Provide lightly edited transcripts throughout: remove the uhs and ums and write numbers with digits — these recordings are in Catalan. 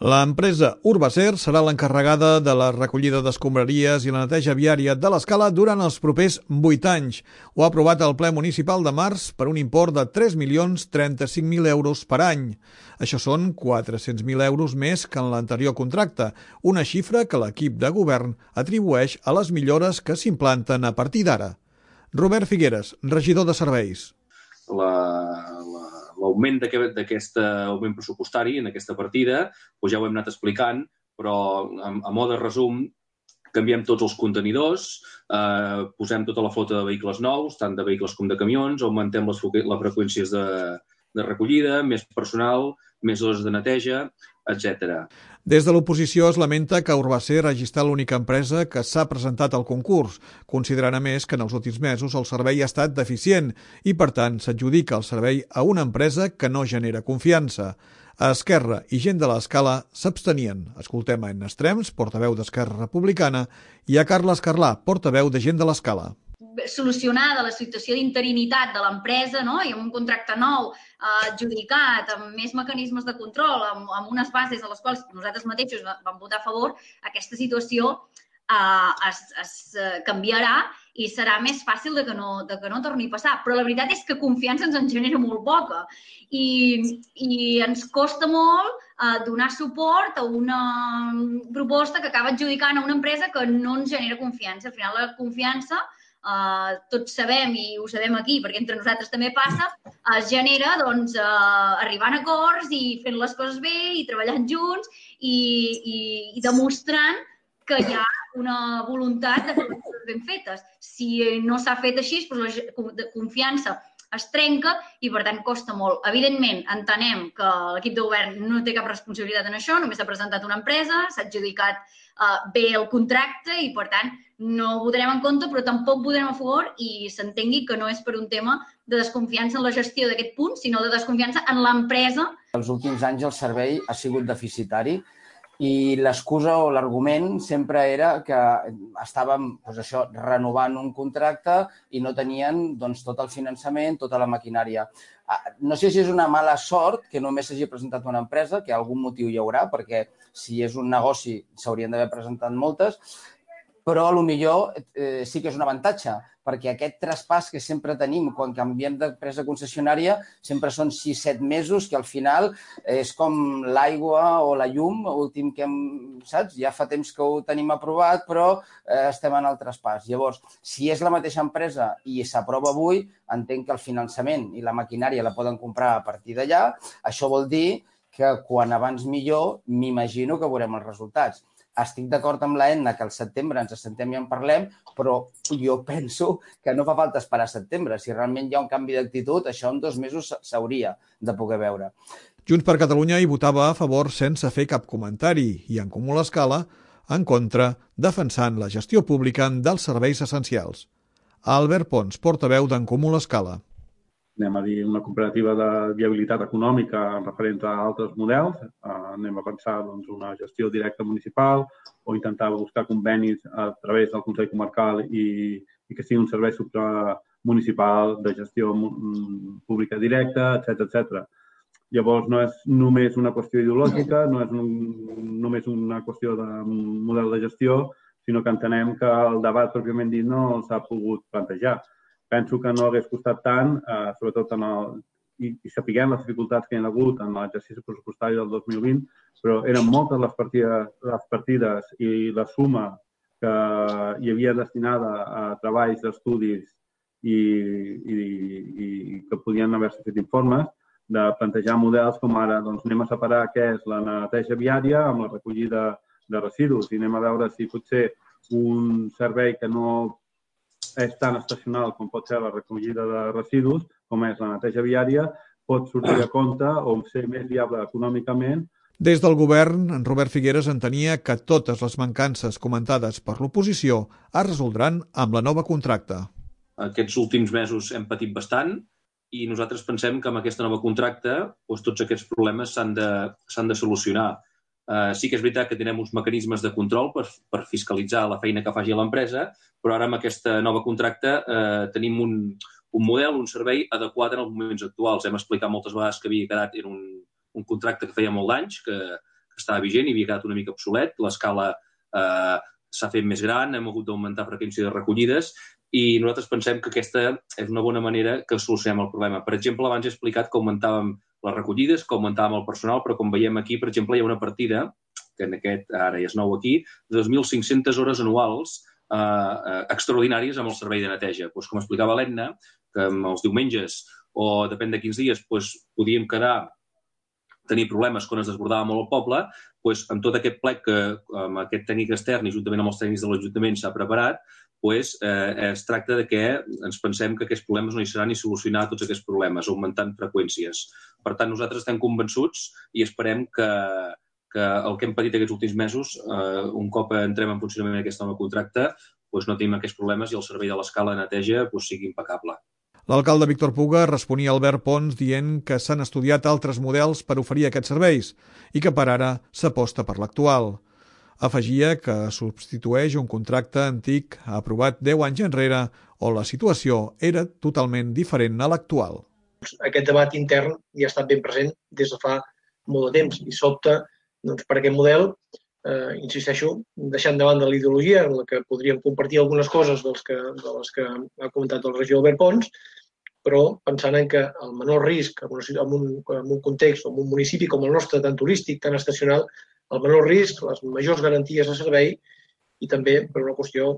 L'empresa Urbacer serà l'encarregada de la recollida d'escombraries i la neteja viària de l'Escala durant els propers 8 anys. Ho ha aprovat el ple municipal de març per un import de 3.035.000 euros per any. Això són 400.000 euros més que en l'anterior contracte, una xifra que l'equip de govern atribueix a les millores que s'implanten a partir d'ara. Robert Figueres, regidor de Serveis. L'augment d'aquest augment pressupostari en aquesta partida, doncs ja ho hem anat explicant, però a mode de resum canviem tots els contenidors, posem tota la flota de vehicles nous, tant de vehicles com de camions, augmentem les freqüències de recollida, més personal, més hores de neteja, etc. Des de l'oposició es lamenta que Urbacer hagi estat l'única empresa que s'ha presentat al concurs, considerant a més que en els últims mesos el servei ha estat deficient i, per tant, s'adjudica el servei a una empresa que no genera confiança. A Esquerra i gent de l'Escala s'abstenien. Escoltem a Anna Estrems, portaveu d'Esquerra Republicana, i a Carles Carlà, portaveu de gent de l'Escala. Solucionada la situació d'interinitat de l'empresa, no? I amb un contracte nou adjudicat, amb més mecanismes de control, amb unes bases a les quals nosaltres mateixos vam votar a favor, aquesta situació es canviarà i serà més fàcil que no torni a passar. Però la veritat és que confiança ens en genera molt poca i ens costa molt donar suport a una proposta que acaba adjudicant a una empresa que no ens genera confiança. Al final, la confiança, tots sabem, i ho sabem aquí, perquè entre nosaltres també passa, es genera arribant a acords i fent les coses bé i treballant junts i demostrant que hi ha una voluntat de fer les coses ben fetes. Si no s'ha fet així, doncs la confiança es trenca i, per tant, costa molt. Evidentment, entenem que l'equip de govern no té cap responsabilitat en això, només s'ha presentat una empresa, s'ha adjudicat bé el contracte i, per tant, no votarem en contra, però tampoc votarem a favor i s'entengui que no és per un tema de desconfiança en la gestió d'aquest punt, sinó de desconfiança en l'empresa. Els últims anys el servei ha sigut deficitari i l'excusa o l'argument sempre era que estàvem renovant un contracte i no tenien tot el finançament, tota la maquinària. No sé si és una mala sort que només s'hagi presentat una empresa, que algun motiu hi haurà, perquè si és un negoci s'haurien d'haver presentat moltes, però potser sí que és un avantatge, perquè aquest traspàs que sempre tenim quan canviem d'empresa concessionària sempre són 6-7 mesos, que al final és com l'aigua o la llum, últim que saps? Ja fa temps que ho tenim aprovat, però estem en el traspàs. Llavors, si és la mateixa empresa i s'aprova avui, entenc que el finançament i la maquinària la poden comprar a partir d'allà. Això vol dir que quan abans millor, m'imagino que veurem els resultats. Estic d'acord amb l'Enna que al setembre ens assentem i en parlem, però jo penso que no fa falta esperar a setembre. Si realment hi ha un canvi d'actitud, això en 2 mesos s'hauria de poder veure. Junts per Catalunya hi votava a favor sense fer cap comentari i en Comú l'Escala en contra, defensant la gestió pública dels serveis essencials. Albert Pons, portaveu d'en Comú l'Escala. Anem a dir, una comparativa de viabilitat econòmica referent a altres models. Anem a pensar una gestió directa municipal o intentar buscar convenis a través del Consell Comarcal i que sigui un servei supramunicipal de gestió pública directa, etc. Llavors, no és només una qüestió ideològica, no és només una qüestió de model de gestió, sinó que entenem que el debat pròpiament dit no s'ha pogut plantejar. Penso que no hagués costat tant, sobretot i sapiguem les dificultats que hi ha hagut en l'exercici pressupostari del 2020, però eren moltes les partides i la suma que hi havia destinada a treballs d'estudis i que podien haver-se fet informes, de plantejar models com ara, anem a separar què és la neteja viària amb la recollida de residus i anem a veure si potser un servei que no és tan estacional com pot ser la recollida de residus, com és la neteja viària, pot sortir a compte o ser més viable econòmicament. Des del govern, en Robert Figueres entenia que totes les mancances comentades per l'oposició es resoldran amb la nova contracte. Aquests últims mesos hem patit bastant i nosaltres pensem que amb aquesta nova contracte tots aquests problemes s'han de solucionar. Sí que és veritat que tenim uns mecanismes de control per fiscalitzar la feina que faci l'empresa, però ara amb aquesta nova contracte tenim un model, un servei adequat en els moments actuals. Hem explicat moltes vegades que havia quedat en un contracte que feia molt d'anys, que estava vigent i havia quedat una mica obsolet. L'escala s'ha fet més gran, hem hagut d'augmentar freqüència de recollides i nosaltres pensem que aquesta és una bona manera que solucionem el problema. Per exemple, abans he explicat que augmentàvem les recollides, que augmentàvem el personal, però com veiem aquí, per exemple, hi ha una partida, que en aquest ara ja és nou aquí, de 2.500 hores anuals extraordinàries amb el servei de neteja. Doncs, com explicava l'Edna, que els diumenges o depèn de quins dies podíem tenir problemes quan es desbordava molt el poble, doncs, amb tot aquest plec que amb aquest tècnic extern i juntament amb els tècnics de l'Ajuntament s'ha preparat, doncs, es tracta de que ens pensem que aquests problemes no hi seran i solucionar tots aquests problemes, augmentant freqüències. Per tant, nosaltres estem convençuts i esperem que el que hem patit aquests últims mesos, un cop entrem en funcionament en aquest nou contracte, doncs no tenim aquests problemes i el servei de l'escala de neteja sigui impecable. L'alcalde Víctor Puga responia a Albert Pons dient que s'han estudiat altres models per oferir aquests serveis i que per ara s'aposta per l'actual. Afegia que substitueix un contracte antic aprovat 10 anys enrere on la situació era totalment diferent a l'actual. Aquest debat intern ja ha estat ben present des de fa molt de temps i s'opta per aquest model, insisteixo, deixant de banda la ideologia en la que podríem compartir algunes coses de les que ha comentat el regidor Albert Pons, però pensant en que el menor risc en un context, en un municipi com el nostre, tan turístic, tan estacional, el menor risc, les majors garanties de servei i també per una qüestió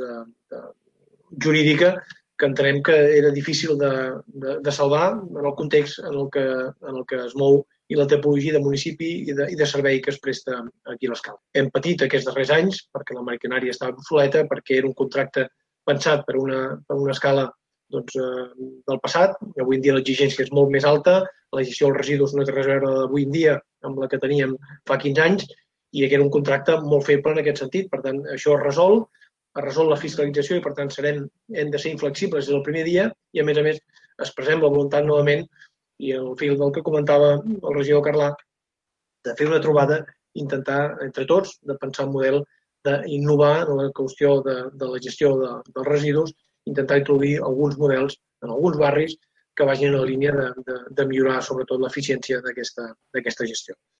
jurídica que entenem que era difícil de salvar en el context en el que es mou i la tipologia de municipi i de servei que es presta aquí a l'Escala. Hem patit aquests darrers anys perquè la maquinària estava obsoleta, perquè era un contracte pensat per una escala del passat. Avui en dia l'exigència és molt més alta, la gestió dels residus no té res a veure d'avui en dia amb la que teníem fa 15 anys i era un contracte molt feble en aquest sentit. Per tant, això es resol la fiscalització i, per tant, hem de ser inflexibles des del primer dia i, a més, expressem la voluntat novament i el fil del que comentava el regidor Carlà, de fer una trobada, intentar, entre tots, de pensar un model d'innovar en la qüestió de la gestió dels residus, intentar introduir alguns models en alguns barris que vagin en la línia de millorar, sobretot, l'eficiència d'aquesta gestió.